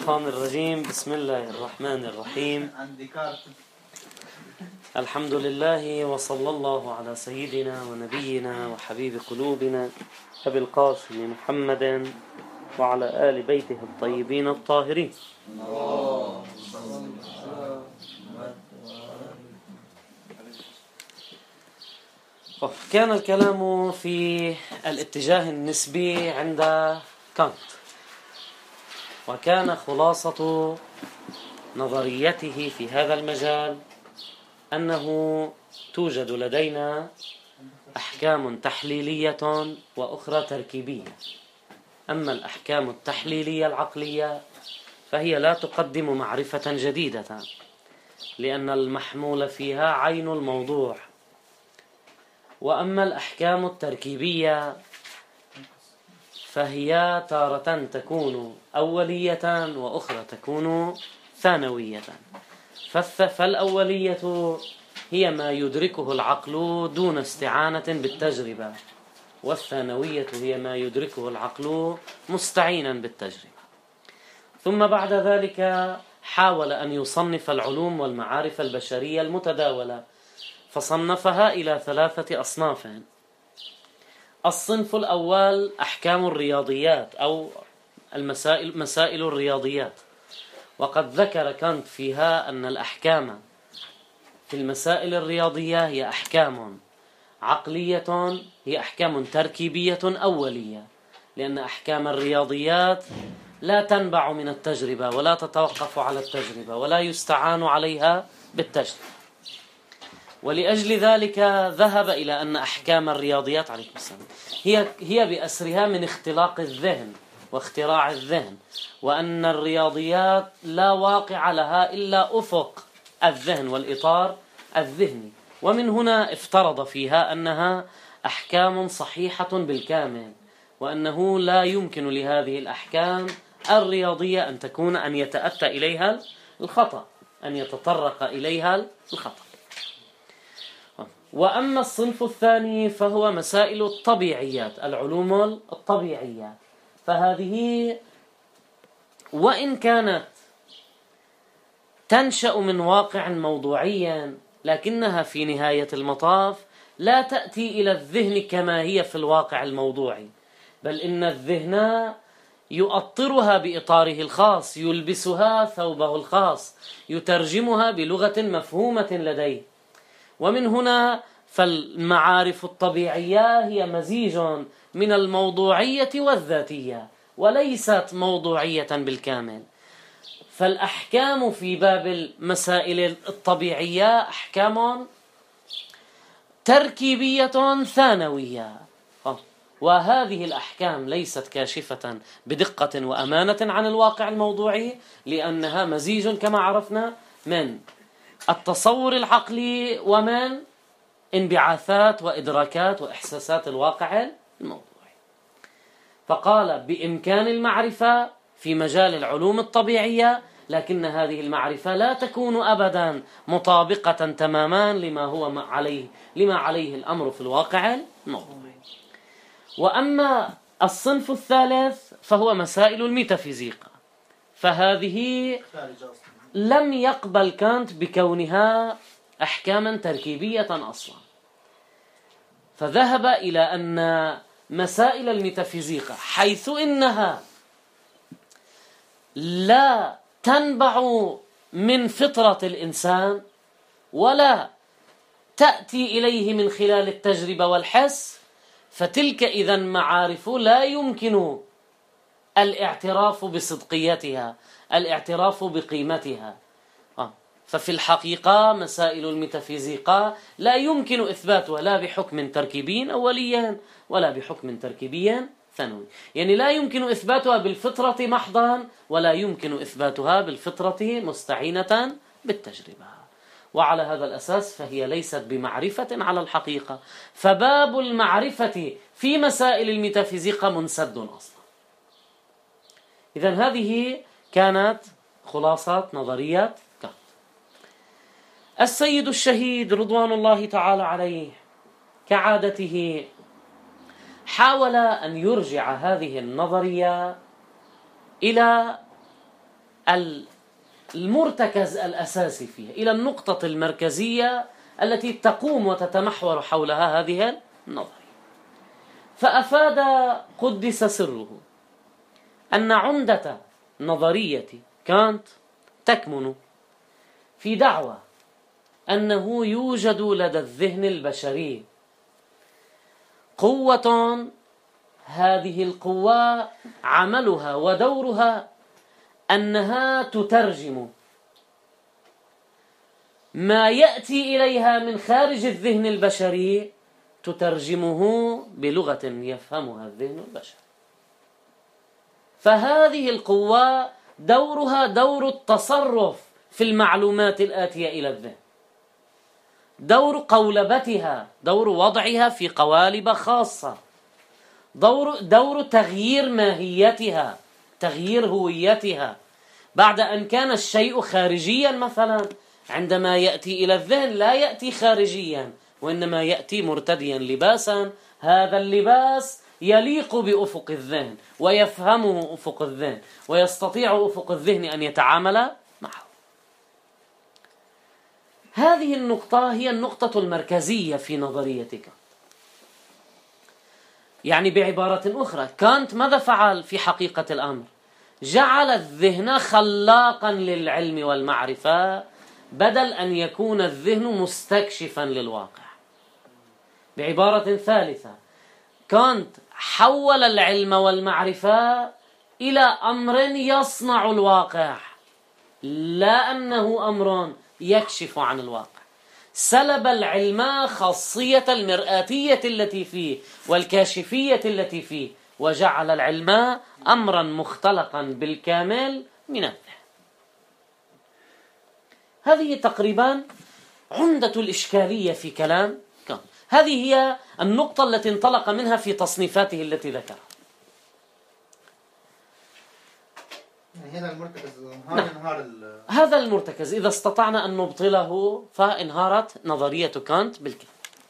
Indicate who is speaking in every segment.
Speaker 1: الشيطان الرجيم. بسم الله الرحمن الرحيم. الحمد لله وصلى الله على سيدنا ونبينا وحبيب قلوبنا أبي القاسم محمد وعلى آل بيته الطيبين الطاهرين. كان الكلام في الاتجاه النسبي عند كانت، وكان خلاصة نظريته في هذا المجال أنه توجد لدينا أحكام تحليلية وأخرى تركيبية. أما الأحكام التحليلية العقلية فهي لا تقدم معرفة جديدة، لأن المحمول فيها عين الموضوع. وأما الأحكام التركيبية فهي تارة تكون أولية وأخرى تكون ثانوية. فالأولية هي ما يدركه العقل دون استعانة بالتجربة، والثانوية هي ما يدركه العقل مستعينا بالتجربة. ثم بعد ذلك حاول أن يصنف العلوم والمعارف البشرية المتداولة، فصنفها إلى 3 أصناف. الصنف الأول أحكام الرياضيات أو مسائل الرياضيات، وقد ذكر كانت فيها أن الأحكام في المسائل الرياضية هي أحكام عقلية، هي أحكام تركيبية أولية، لأن أحكام الرياضيات لا تنبع من التجربة ولا تتوقف على التجربة ولا يستعان عليها بالتجربة. ولأجل ذلك ذهب إلى أن أحكام الرياضيات عليكم السلام هي بأسرها من اختلاق الذهن واختراع الذهن، وأن الرياضيات لا واقع لها إلا أفق الذهن والإطار الذهني. ومن هنا افترض فيها أنها أحكام صحيحة بالكامل، وأنه لا يمكن لهذه الأحكام الرياضية أن يتأتى إليها الخطأ، أن يتطرق إليها الخطأ. وأما الصنف الثاني فهو مسائل الطبيعيات، العلوم الطبيعية، فهذه وإن كانت تنشأ من واقع موضوعي، لكنها في نهاية المطاف لا تأتي إلى الذهن كما هي في الواقع الموضوعي، بل إن الذهن يؤطرها بإطاره الخاص، يلبسها ثوبه الخاص، يترجمها بلغة مفهومة لديه. ومن هنا فالمعارف الطبيعية هي مزيج من الموضوعية والذاتية، وليست موضوعية بالكامل. فالأحكام في باب المسائل الطبيعية أحكام تركيبية ثانوية، وهذه الأحكام ليست كاشفة بدقة وأمانة عن الواقع الموضوعي، لأنها مزيج كما عرفنا من التصور العقلي ومن انبعاثات وإدراكات وإحساسات الواقع الموضوعي. فقال بإمكان المعرفة في مجال العلوم الطبيعية، لكن هذه المعرفة لا تكون أبدا مطابقة تماما لما عليه الأمر في الواقع الموضوعي. وأما الصنف الثالث فهو مسائل الميتافيزيقا، فهذه لم يقبل كانت بكونها أحكاما تركيبية أصلا، فذهب إلى أن مسائل الميتافيزيقا حيث إنها لا تنبع من فطرة الإنسان ولا تأتي إليه من خلال التجربة والحس، فتلك إذن معارف لا يمكن الاعتراف بصدقيتها، الاعتراف بقيمتها. ففي الحقيقة مسائل الميتافيزيقا لا يمكن إثباتها لا بحكم تركيبي أولي ولا بحكم تركيبي ثانوي، يعني لا يمكن إثباتها بالفطرة محضا ولا يمكن إثباتها بالفطرة مستعينة بالتجربة. وعلى هذا الأساس فهي ليست بمعرفة على الحقيقة، فباب المعرفة في مسائل الميتافيزيقا منسد أصلا. إذن هذه كانت خلاصة نظرية كانت. السيد الشهيد رضوان الله تعالى عليه كعادته حاول أن يرجع هذه النظرية إلى المرتكز الأساسي فيها، إلى النقطة المركزية التي تقوم وتتمحور حولها هذه النظرية. فأفاد قدس سره أن عمدة نظرية كانت تكمن في دعوى أنه يوجد لدى الذهن البشري قوة، هذه القوة عملها ودورها أنها تترجم ما يأتي إليها من خارج الذهن البشري، تترجمه بلغة يفهمها الذهن البشري. فهذه القوة دورها دور التصرف في المعلومات الآتية إلى الذهن، دور قولبتها، دور وضعها في قوالب خاصة، دور تغيير ماهيتها، تغيير هويتها. بعد أن كان الشيء خارجيا مثلا، عندما يأتي إلى الذهن لا يأتي خارجيا، وإنما يأتي مرتديا لباسا، هذا اللباس يليق بأفق الذهن ويفهمه أفق الذهن ويستطيع أفق الذهن أن يتعامل معه. هذه النقطة هي النقطة المركزية في نظريتك. يعني بعبارة أخرى، كانت ماذا فعل في حقيقة الأمر؟ جعل الذهن خلاقا للعلم والمعرفة، بدل أن يكون الذهن مستكشفا للواقع. بعبارة ثالثة، كانت حول العلم والمعرفة إلى أمر يصنع الواقع، لا أنه أمر يكشف عن الواقع. سلب العلم خاصية المرآتية التي فيه والكاشفية التي فيه، وجعل العلم أمرا مختلقا بالكامل من الذهن. هذه تقريبا عمدة الإشكالية في كلام كانت. هذه هي النقطة التي انطلق منها في تصنيفاته التي ذكرها.
Speaker 2: هنا المرتكز
Speaker 1: هذا المرتكز إذا استطعنا أن نبطله فانهارت نظرية كانت بالكامل.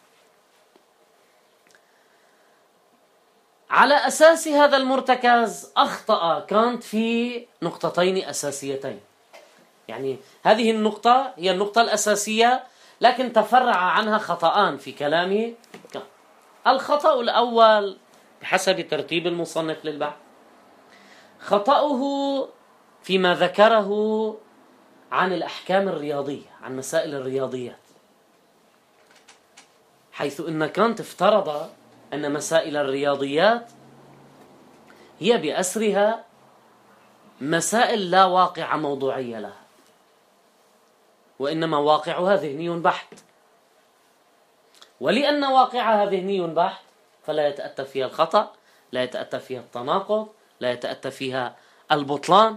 Speaker 1: على أساس هذا المرتكز أخطأ كانت في نقطتين أساسيتين. يعني هذه النقطة هي النقطة الأساسية، لكن تفرع عنها خطأان في كلامه كانت. الخطأ الأول بحسب ترتيب المصنف للبحث، خطأه فيما ذكره عن الأحكام الرياضية، عن مسائل الرياضيات، حيث إن كانت افترض أن مسائل الرياضيات هي بأسرها مسائل لا واقع موضوعية لها، وإنما واقعها ذهني بحت. ولأن واقعها ذهني بحت فلا يتأتى فيها الخطأ، لا يتأتى فيها التناقض، لا يتأتى فيها البطلان.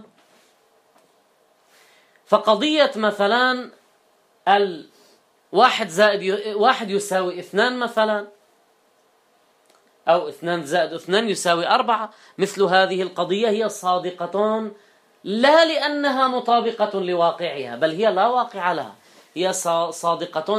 Speaker 1: فقضية مثلا الواحد زائد واحد يساوي 2 مثلا، أو 2 زائد 2 يساوي 4، مثل هذه القضية هي صادقة لا لأنها مطابقة لواقعها، بل هي لا واقع لها، هي صادقة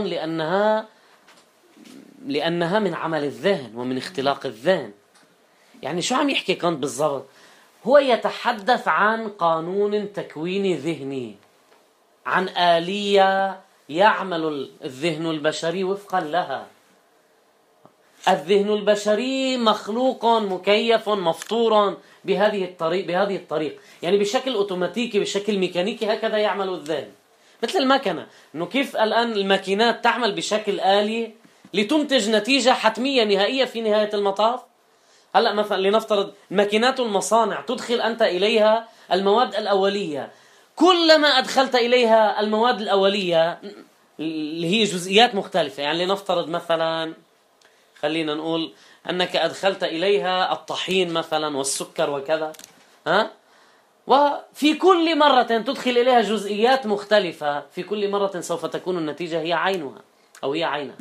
Speaker 1: لأنها من عمل الذهن ومن اختلاق الذهن. يعني شو عم يحكي كانت بالضبط؟ هو يتحدث عن قانون تكويني ذهني، عن آلية يعمل الذهن البشري وفقا لها. الذهن البشري مخلوق مكيف مفطور بهذه الطريق، يعني بشكل أوتوماتيكي، بشكل ميكانيكي، هكذا يعمل الذهن. مثل المكنة، إنه كيف الآن الماكينات تعمل بشكل آلي لتنتج نتيجة حتمية نهائية في نهاية المطاف. هلأ مثلا لنفترض الماكينات والمصانع، تدخل أنت إليها المواد الأولية، كلما أدخلت إليها المواد الأولية اللي هي جزئيات مختلفة، يعني لنفترض مثلا خلينا نقول أنك أدخلت إليها الطحين مثلا والسكر وكذا، وفي كل مرة تدخل إليها جزئيات مختلفة، في كل مرة سوف تكون النتيجة هي عينها أو هي عينها.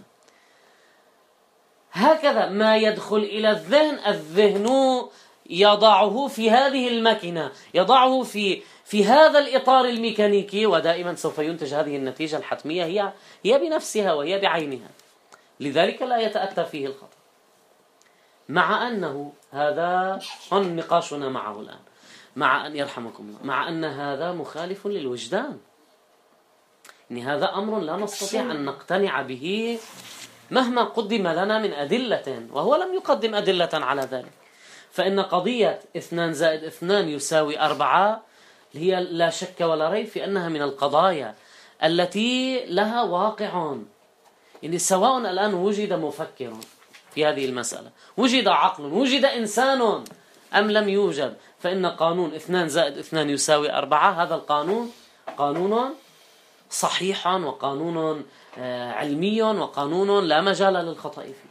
Speaker 1: هكذا ما يدخل إلى الذهن يضعه في هذه الماكينة، يضعه في هذا الإطار الميكانيكي، ودائما سوف ينتج هذه النتيجة الحتمية هي بنفسها وهي بعينها. لذلك لا يتأتى فيه الخطأ، مع أنه هذا نقاشنا معه الآن، مع أن يرحمكم الله، مع أن هذا مخالف للوجدان. يعني هذا أمر لا نستطيع أن نقتنع به مهما قدم لنا من أدلة، وهو لم يقدم أدلة على ذلك. فإن قضية 2 زائد 2 يساوي 4 هي لا شك ولا ريب في أنها من القضايا التي لها واقع. يعني سواء الآن وجد مفكر في هذه المسألة، وجد عقل، وجد إنسان أم لم يوجد، فإن قانون 2 زائد 2 يساوي 4 هذا القانون قانون صحيح وقانون علمي وقانون لا مجال للخطأ فيه.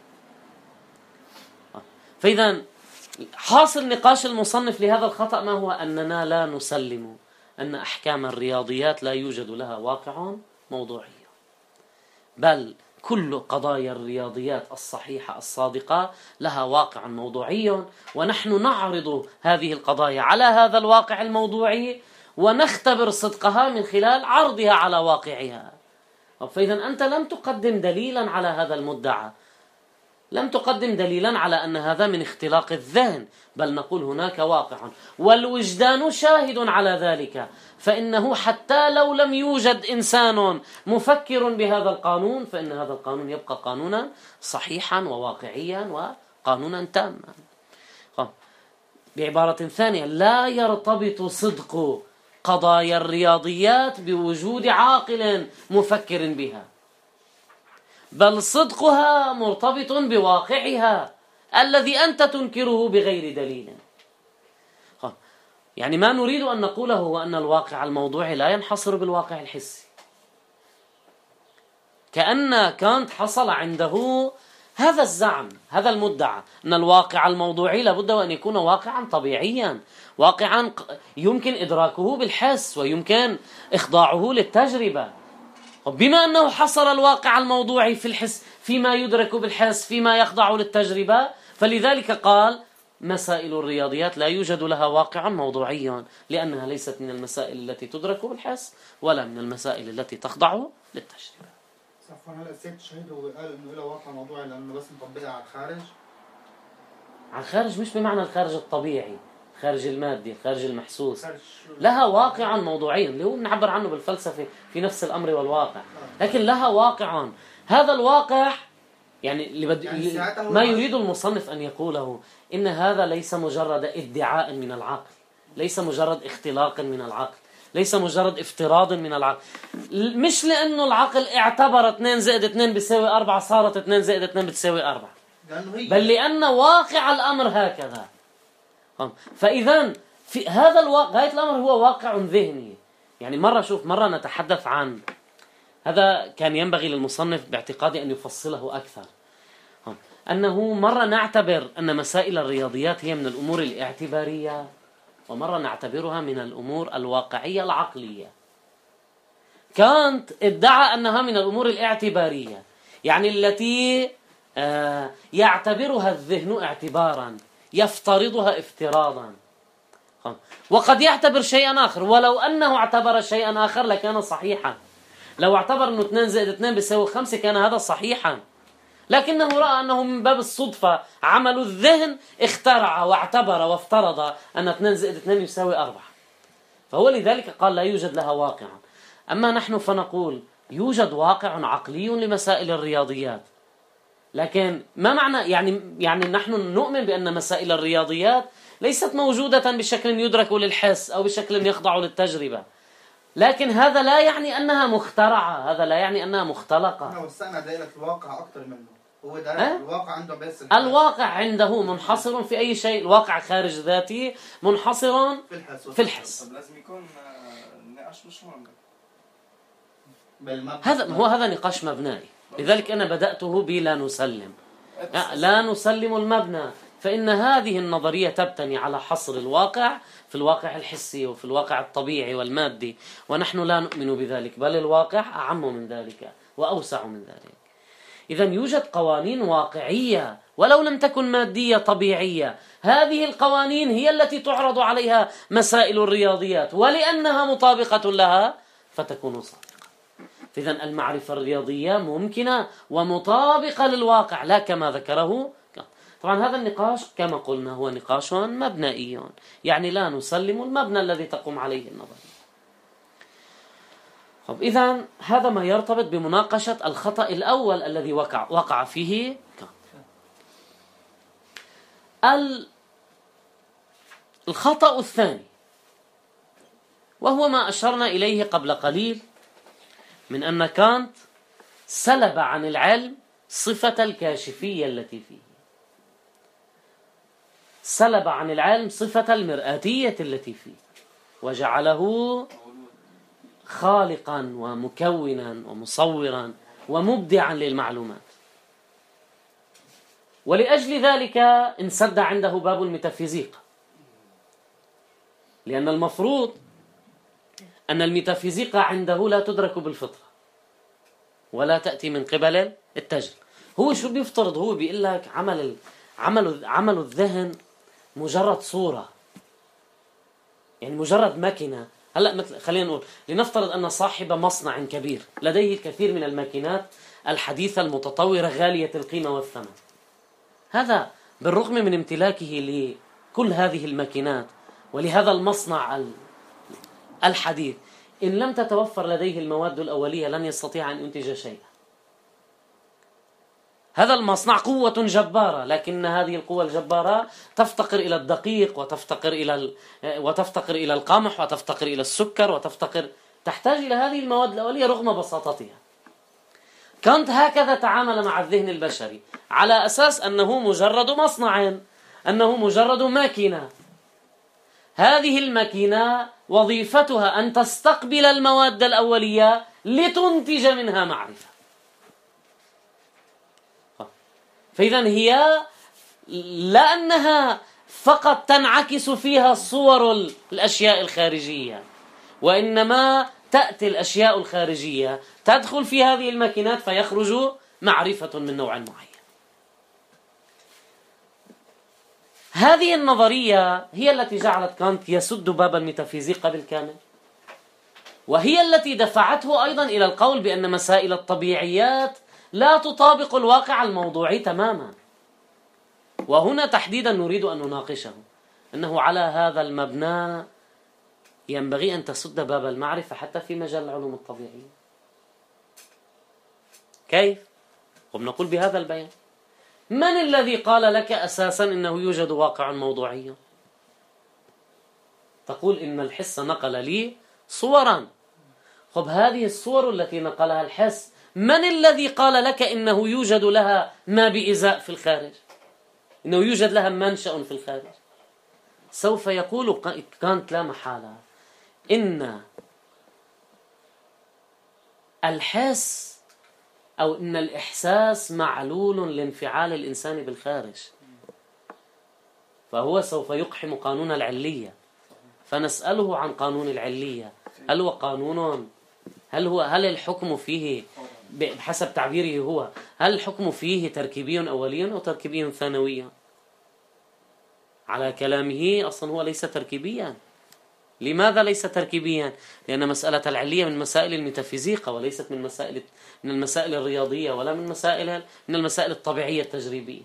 Speaker 1: فإذا حاصل نقاش المصنف لهذا الخطأ ما هو؟ أننا لا نسلم أن أحكام الرياضيات لا يوجد لها واقع موضوعي، بل كل قضايا الرياضيات الصحيحة الصادقة لها واقع موضوعي، ونحن نعرض هذه القضايا على هذا الواقع الموضوعي ونختبر صدقها من خلال عرضها على واقعها. فإذا أنت لم تقدم دليلا على هذا المدعى، لم تقدم دليلا على أن هذا من اختلاق الذهن، بل نقول هناك واقع والوجدان شاهد على ذلك. فإنه حتى لو لم يوجد إنسان مفكر بهذا القانون، فإن هذا القانون يبقى قانونا صحيحا وواقعيا وقانونا تاما. بعبارة ثانية، لا يرتبط صدق قضايا الرياضيات بوجود عاقل مفكر بها، بل صدقها مرتبط بواقعها الذي أنت تنكره بغير دليل. يعني ما نريد أن نقوله هو أن الواقع الموضوعي لا ينحصر بالواقع الحسي. كأن كانت حصل عنده هذا الزعم، هذا المدعى، أن الواقع الموضوعي لابد وأن يكون واقعا طبيعيا، واقعا يمكن إدراكه بالحس ويمكن إخضاعه للتجربة. بما أنه حصر الواقع الموضوعي في الحس، فيما يدرك بالحس، فيما يخضع للتجربة، فلذلك قال مسائل الرياضيات لا يوجد لها واقع موضوعي، لأنها ليست من المسائل التي تدرك بالحس ولا من المسائل التي تخضع للتجربة.
Speaker 2: عفوا، هل السيد الشهيد هو قال انه له واقع موضوعي لانه بس مطبقها على الخارج؟
Speaker 1: على الخارج مش بمعنى الخارج الطبيعي، الخارج المادي، الخارج المحسوس، لها واقع موضوعي اللي هو نعبر عنه بالفلسفة في نفس الأمر والواقع، لكن لها واقع. هذا الواقع يعني ما يريد المصنف أن يقوله إن هذا ليس مجرد ادعاء من العقل، ليس مجرد اختلاق من العقل، ليس مجرد افتراض من العقل. مش لأنه العقل اعتبر 2 زائد 2 بيساوي 4 صارت 2 زائد 2 بتساوي 4، بل لأن واقع الأمر هكذا. فإذا في هذا الواقع غاية الأمر هو واقع ذهني. يعني مرة نتحدث عن هذا، كان ينبغي للمصنف باعتقادي أن يفصله أكثر، أنه مرة نعتبر أن مسائل الرياضيات هي من الأمور الاعتبارية، ومرة نعتبرها من الأمور الواقعية العقلية. كانت ادعى أنها من الأمور الاعتبارية، يعني التي يعتبرها الذهن اعتبارا، يفترضها افتراضا، وقد يعتبر شيئا آخر، ولو أنه اعتبر شيئا آخر لكان صحيحا. لو اعتبر أنه 2 زائد 2 بيساوي 5 كان هذا صحيحا، لكنه رأى أنه من باب الصدفة عمل الذهن اخترع واعتبر وافترض أن 2 زائد 2 يساوي 4، فهو لذلك قال لا يوجد لها واقع. أما نحن فنقول يوجد واقع عقلي لمسائل الرياضيات، لكن ما معنى يعني نحن نؤمن بأن مسائل الرياضيات ليست موجودة بشكل يدرك للحس أو بشكل يخضع للتجربة، لكن هذا لا يعني أنها مخترعة، هذا لا يعني أنها مختلقة.
Speaker 2: أنا وسعنا دائرة الواقع أكثر منه، هو ده الواقع عنده بس
Speaker 1: الواقع عنده منحصر في أي شيء، الواقع خارج ذاتي منحصر في الحس.
Speaker 3: طب لازم يكون نقاش مش مهم.
Speaker 1: هذا نقاش مبنائي، لذلك أنا بدأته بلا نسلم، لا نسلم المبنى، فإن هذه النظرية تبتني على حصر الواقع في الواقع الحسي وفي الواقع الطبيعي والمادي، ونحن لا نؤمن بذلك، بل الواقع أعم من ذلك وأوسع من ذلك. إذن يوجد قوانين واقعية ولو لم تكن مادية طبيعية، هذه القوانين هي التي تعرض عليها مسائل الرياضيات، ولأنها مطابقة لها فتكون صادقة. إذن المعرفة الرياضية ممكنة ومطابقة للواقع، لا كما ذكره. طبعا هذا النقاش كما قلنا هو نقاش مبنائي، يعني لا نسلم المبنى الذي تقوم عليه النظرية. طب إذن هذا ما يرتبط بمناقشة الخطأ الأول الذي وقع فيه كانت. الخطأ الثاني وهو ما أشرنا إليه قبل قليل من أن كانت سلب عن العلم صفة الكاشفية التي فيه، سلب عن العلم صفة المرآتية التي فيه، وجعله خالقا ومكونا ومصورا ومبدعا للمعلومات. ولأجل ذلك انسد عنده باب الميتافيزيقا، لأن المفروض أن الميتافيزيقا عنده لا تدرك بالفطرة ولا تأتي من قبل التجربة. هو شو بيفترض؟ هو بيقول لك عمل الذهن مجرد صورة، يعني مجرد ماكينة. هلأ مثل خلينا نقول لنفترض أن صاحب مصنع كبير لديه الكثير من الماكينات الحديثة المتطورة غالية القيمة والثمن. هذا بالرغم من امتلاكه لكل هذه الماكينات ولهذا المصنع الحديث، إن لم تتوفر لديه المواد الأولية لن يستطيع أن ينتج شيئا. هذا المصنع قوة جبارة، لكن هذه القوة الجبارة تفتقر إلى الدقيق وتفتقر إلى القمح وتفتقر إلى السكر تحتاج إلى هذه المواد الأولية رغم بساطتها. كانت هكذا تعامل مع الذهن البشري، على أساس أنه مجرد مصنع، أنه مجرد ماكينة. هذه الماكينة وظيفتها أن تستقبل المواد الأولية لتنتج منها معرفة. فإذن هي لأنها فقط تنعكس فيها صور الأشياء الخارجية، وإنما تأتي الأشياء الخارجية تدخل في هذه الماكينات فيخرج معرفة من نوع معين. هذه النظرية هي التي جعلت كانت يسد باب الميتافيزيقا بالكامل، وهي التي دفعته أيضا إلى القول بأن مسائل الطبيعيات لا تطابق الواقع الموضوعي تماما. وهنا تحديدا نريد أن نناقشه، أنه على هذا المبنى ينبغي أن تسد باب المعرفة حتى في مجال العلوم الطبيعية. كيف؟ وبنقول بهذا البيان: من الذي قال لك أساسا إنه يوجد واقع موضوعي؟ تقول إن الحس نقل لي صورا. خب هذه الصور التي نقلها الحس، من الذي قال لك إنه يوجد لها ما بإزاء في الخارج، إنه يوجد لها منشأ في الخارج؟ سوف يقول كانت لا محالة إن الحس أو إن الإحساس معلول لانفعال الإنسان بالخارج، فهو سوف يقحم قانون العلية. فنسأله عن قانون العلية، هل هو قانون؟ هل الحكم فيه بحسب تعبيره هو، هل الحكم فيه تركيبي أولي أو تركيبي ثانوي؟ على كلامه أصلا هو ليس تركيبيا. لماذا ليس تركيبيا؟ لأن مسألة العلية من مسائل الميتافيزيقا وليست من المسائل الرياضية ولا من المسائل الطبيعية التجريبية.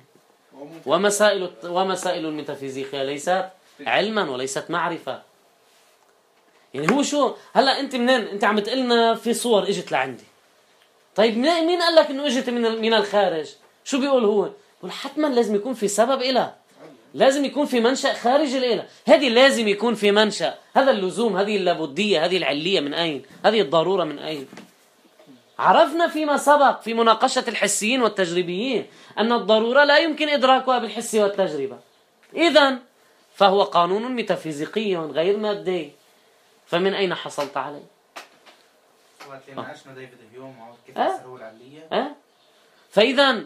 Speaker 1: ومسائل الميتافيزيقية ليست علما وليست معرفة. يعني هو شو هلا انت منين انت عم تقلنا في صور اجت لعندي؟ طيب مين قال لك انه اجت من الخارج؟ شو بيقول هو؟ بيقول حتما لازم يكون في سبب إلها، لازم يكون في منشأ خارج الإله. هذه لازم يكون في منشأ، هذا اللزوم، هذه اللابدية، هذه العلية من أين؟ هذه الضرورة من أين؟ عرفنا فيما سبق في مناقشة الحسيين والتجريبيين أن الضرورة لا يمكن إدراكها بالحس والتجربة. إذن فهو قانون ميتافيزيقي غير مادي. فمن أين حصلت عليه؟
Speaker 2: ناقشنا ديفيد هيوم كيف فسروا العلية.
Speaker 1: فإذا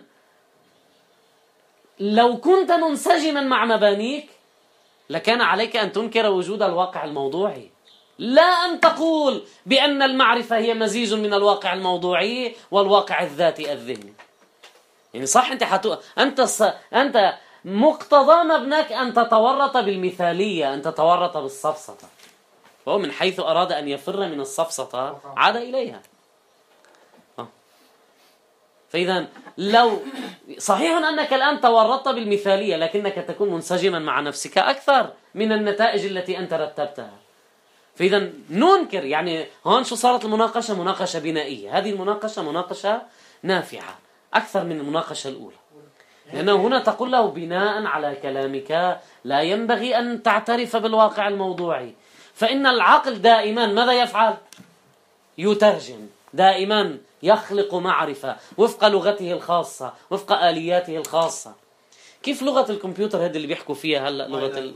Speaker 1: لو كنت منسجما مع مبانيك لكان عليك أن تنكر وجود الواقع الموضوعي، لا أن تقول بأن المعرفة هي مزيج من الواقع الموضوعي والواقع الذاتي الذهني. يعني صح أنت مقتضى مبناك أن تتورط بالمثالية، أن تتورط بالسفسطة. فهو من حيث أراد أن يفر من السفسطة عاد إليها. فإذا لو صحيح أنك الآن تورطت بالمثالية، لكنك تكون منسجما مع نفسك أكثر من النتائج التي أنت رتبتها. فإذا ننكر، يعني هون شو صارت المناقشة؟ مناقشة بنائية. هذه المناقشة مناقشة نافعة أكثر من المناقشة الأولى، لأنه هنا تقول له بناء على كلامك لا ينبغي أن تعترف بالواقع الموضوعي، فإن العقل دائما ماذا يفعل؟ يترجم، دائما يخلق معرفة وفق لغته الخاصة، وفق آلياته الخاصة. كيف لغة الكمبيوتر هذه اللي بيحكوا فيها هلأ؟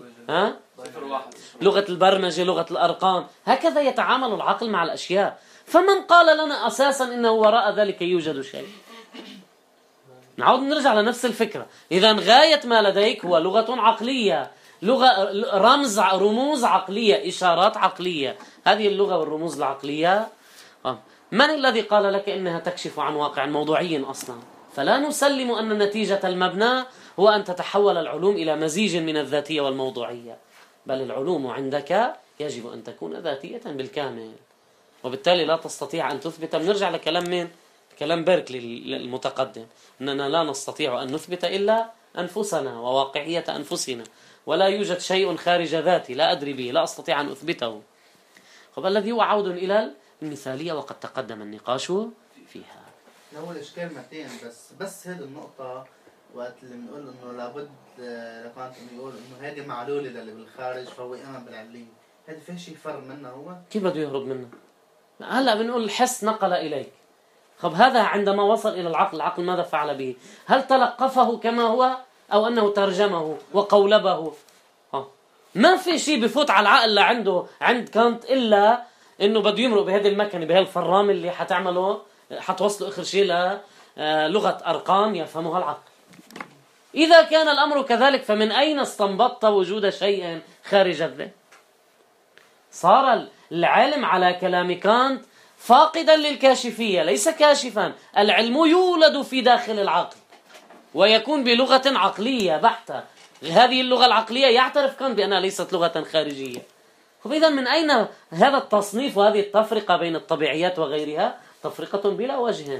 Speaker 1: لغة البرمجة، لغة الأرقام، هكذا يتعامل العقل مع الأشياء. فمن قال لنا أساسا إنه وراء ذلك يوجد شيء؟ نعود نرجع لنفس الفكرة. إذا غاية ما لديك هو لغة عقلية، لغة رموز عقلية، إشارات عقلية. هذه اللغة والرموز العقلية من الذي قال لك إنها تكشف عن واقع موضوعي أصلا؟ فلا نسلم أن نتيجة المبنى هو أن تتحول العلوم إلى مزيج من الذاتية والموضوعية، بل العلوم عندك يجب أن تكون ذاتية بالكامل، وبالتالي لا تستطيع أن تثبت. بنرجع لكلام مين؟ كلام بيركلي المتقدم، أننا لا نستطيع أن نثبت إلا أنفسنا وواقعية أنفسنا، ولا يوجد شيء خارج ذاتي لا أدري به، لا أستطيع أن أثبته. الذي هو عود إلى المثالية، وقد تقدم النقاش فيها.
Speaker 2: هو الإشكال متين، بس هذه النقطة وقت اللي بنقول إنه لابد لكانت إنه يقول إنه هذه معلولة للي بالخارج فهو يؤمن بالعلية، هذا في شيء يفرق منه هو؟
Speaker 1: كيف بده يهرب منه؟ هلا بنقول الحس نقل إليك. هذا عندما وصل إلى العقل ماذا فعل به؟ هل تلقفه كما هو أو أنه ترجمه وقولبه؟ ما في شيء بفوت على العقل لعنده عند كانت إلا إنه بده يمرق بهذه المكنة، بهالفرام اللي حتعمله، حتوصله آخر شيء للغة أرقام يفهمها العقل. إذا كان الأمر كذلك فمن أين استنبطت وجود شيء خارج الذهن؟ صار العلم على كلام كانت فاقدا للكاشفية، ليس كاشفا. العلم يولد في داخل العقل ويكون بلغة عقلية بحتة. هذه اللغة العقلية يعترف كانت بأنها ليست لغة خارجية. إذن من أين هذا التصنيف وهذه التفرقة بين الطبيعيات وغيرها؟ تفرقة بلا وجه.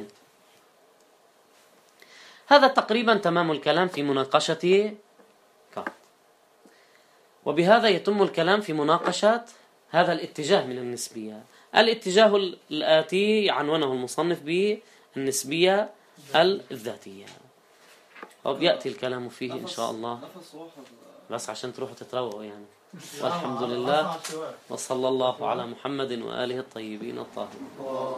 Speaker 1: هذا تقريبا تمام الكلام في مناقشة كانت، وبهذا يتم الكلام في مناقشة هذا الاتجاه من النسبية. الاتجاه الآتي عنوانه المصنف بالنسبية الذاتية، وبيأتي الكلام فيه إن شاء الله، بس عشان تروحوا تتروقوا يعني. والحمد لله، وصلى الله على محمد وآله الطيبين الطاهرين.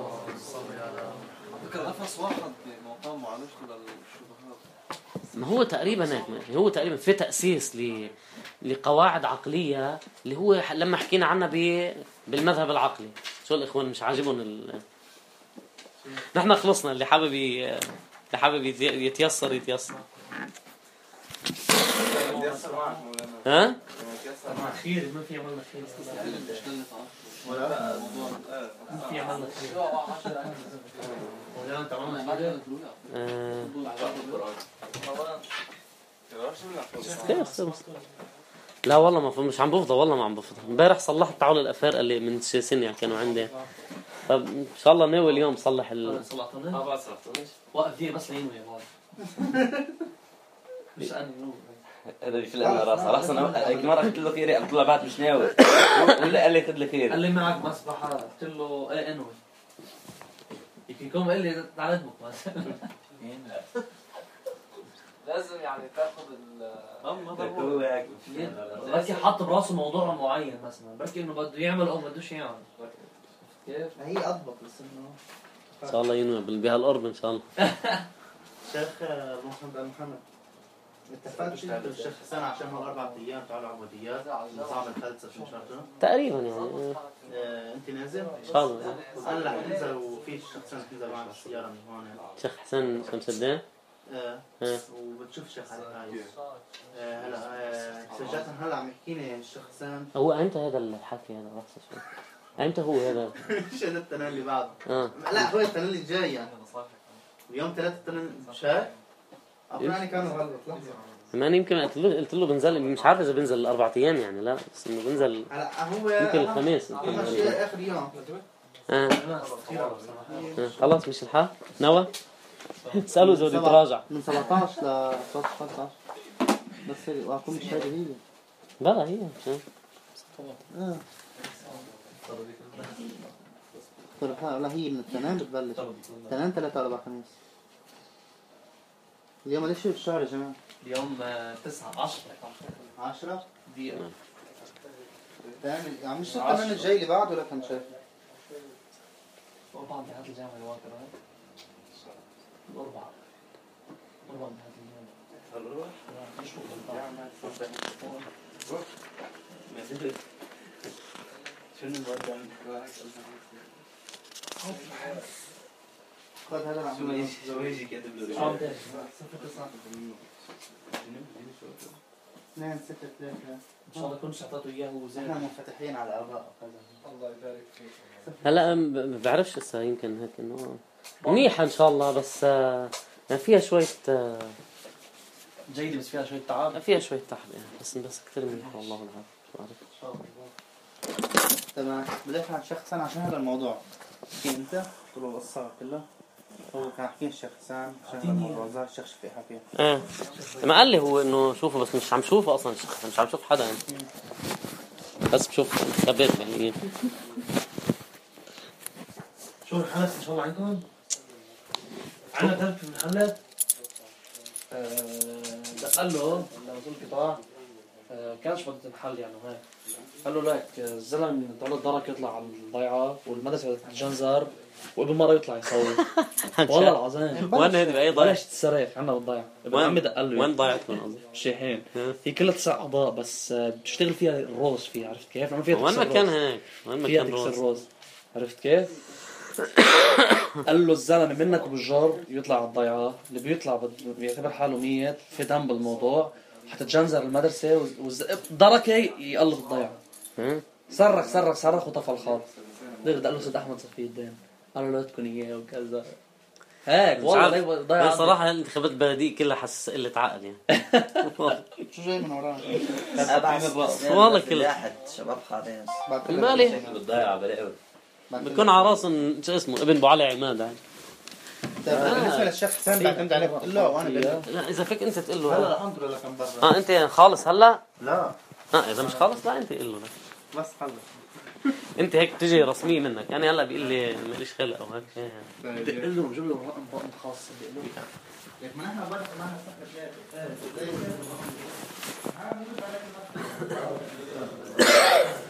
Speaker 3: نفس واحد بمقام معالجته للشبهات.
Speaker 1: ما هو تقريبا هيك، هو تقريبا في تأسيس لقواعد عقلية اللي هو لما حكينا عنها بالمذهب العقلي. شو الإخوان مش عاجبهم نحن خلصنا. اللي حابب يتيسر. ها؟
Speaker 4: خير ما في عملنا خير ولا في عملنا خير ولا انت عملنا خير.
Speaker 1: لا والله ما مش عم بفضى، والله ما عم بفضى. امبارح صلحت تعال الافار اللي من سنة كانوا عندي، طب ان شاء الله ناوي اليوم صلح
Speaker 4: وقف دي بس لينو يا بابا. مش انا
Speaker 5: هذا في الراسه راس. انا مره قلت له خير، قلت له بعد مش ناوي، ولا قال لي خذ لي خير،
Speaker 4: قال لي معك مسبحه، قلت له ايه انوي يكون قال لي تعال ادمك مثلا.
Speaker 3: لازم يعني تاخذ
Speaker 4: بركي حط براسه موضوع معين مثلا، بركي انه بده يعمل او بدوش يعمل.
Speaker 2: كيف؟ هي اضبط بس انه
Speaker 1: ان شاء الله ينوي بهالقرب ان شاء الله.
Speaker 2: شيخ محمد اتفقت الشيخ حسين عشان هو 4 أيام تعالوا عبوديات نظام الفلسفة شو شرطه؟
Speaker 1: تقريبا يعني.
Speaker 2: انت نازل؟
Speaker 1: ان شاء الله.
Speaker 2: انا رح انزل وفي الشيخ حسين تنزل معنا السيارة من هون.
Speaker 1: شيخ حسين شمس الدين.
Speaker 2: وبتشوف الشيخ علي هلا سجلت هلا عم يحكيني الشيخ حسين.
Speaker 1: هو امتى هذا الحكي هذا رخص شوي؟ امتى هو هذا؟
Speaker 2: مش هذا التنين اللي بعده. لا هو التنين اللي جاي يعني. اليوم 3 التنين شاي. أفراني كانوا غلط لحظة.
Speaker 1: ما يمكن قلت له بنزل، مش عارف إذا بنزل 4 أيام يعني، لا بس إنه بنزل يمكن الخميس.
Speaker 2: آخر يوم.
Speaker 1: خلاص مش الحال نوى. اسألوا إذا بده يتراجع.
Speaker 2: من 17 ل 13 بس هي واكون مش هذه هي.
Speaker 1: بلا هي
Speaker 2: لا هي من التنين بتبلش. تنين 3 4 5. اليوم ليش الشهر يا جماعة؟
Speaker 4: اليوم 9 10
Speaker 2: 10
Speaker 4: دقيقة.
Speaker 2: يعني مش التنين الجاي اللي بعده ولا كان شايف؟
Speaker 4: أربعة امتحانات الجامعة الواقع الأربعة امتحانات الجامعة.
Speaker 5: شنو الوضع
Speaker 2: خد هذا
Speaker 5: شو يجي كاتب له
Speaker 4: شو عم تعمل؟
Speaker 2: 2 6 3.
Speaker 4: إن شاء الله كنت أعطيته إياه وزين.
Speaker 2: احنا منفتحين على الآباء وكذا.
Speaker 3: الله يبارك فيك.
Speaker 1: هلا ما بعرفش هسه يمكن هيك انه منيحة ان شاء الله بس يعني فيها شوية
Speaker 4: جيدة بس فيها شوية تعب.
Speaker 1: فيها شوية تعب يعني بس كثير منيحة والله العافية. شو عارف.
Speaker 2: تمام بدك عن شخصان عشان هذا الموضوع. في انت قلت له القصة كلها. هو كان حكين شخصان عشان هذا الموضوع ظهر الشخص في حكي.
Speaker 1: ايه ما قال لي هو انه شوفه بس مش عم شوفه اصلا الشخص مش عم شوف حدا يعني. بس بشوف خبير يعني.
Speaker 4: شو الحلس إن شاء الله عندكم؟ عندنا تلف في المحلات. قال له لما وصل القطاع كانش فضيت المحل يعني وهيك. قال له لك الزلمه طلع الدرك يطلع على الضيعه والمدرسه تتجنزر وابن مره يطلع يصور. والله العظيم
Speaker 1: وين هذه باي ضيعة؟
Speaker 4: بلش تسرق عنا بالضيعه. ابن عمي دق له
Speaker 1: وين ضيعتكم قصدي؟
Speaker 4: الشيحين. هي كلها 9 اعضاء بس بتشتغل فيها الروز فيها عرفت كيف؟ ما فيها
Speaker 1: وين
Speaker 4: تكسر
Speaker 1: مكان
Speaker 4: روز.
Speaker 1: هيك؟ وين
Speaker 4: فيها
Speaker 1: مكان
Speaker 4: تكسر
Speaker 1: روز؟
Speaker 4: روز عرفت كيف؟ قال له الزلمه منك وبالجار يطلع على الضيعه اللي بيطلع بيعتبر حاله ميت في دم بالموضوع حتتجنزر المدرسه دركه يقلب الضيعه. صرخ وطفى الخاط. قال له سيد احمد صفي الدين قال له لا تكون اياه وكذا هيك والله ضيعه.
Speaker 1: صراحه الانتخابات البلديه كلها حس قله عقل يعني.
Speaker 2: شو جاي من وراه؟
Speaker 5: كان ابعد الراس
Speaker 1: والله كله
Speaker 5: واحد شباب خالين
Speaker 1: المالي
Speaker 5: بالضيعه بلاقي
Speaker 1: بكون على راس شو اسمه ابن ابو علي عماد يعني.
Speaker 2: بالنسبة للشيخ حسين بعتمد عليه بقول له وانا بقول له
Speaker 1: لا اذا فيك انت تقول
Speaker 2: هلا
Speaker 1: له
Speaker 2: الحمد لله كان برا.
Speaker 1: انت خالص هلا
Speaker 2: لا
Speaker 1: اذا مش خالص لا انت قول له
Speaker 2: بس خلص.
Speaker 1: انت هيك تجي رسميه منك يعني هلا بيقول لي ماليش خلق او هيك.
Speaker 4: دق له وجيب له رقم خاص دق له.
Speaker 2: لك ما نحن برا ما نحن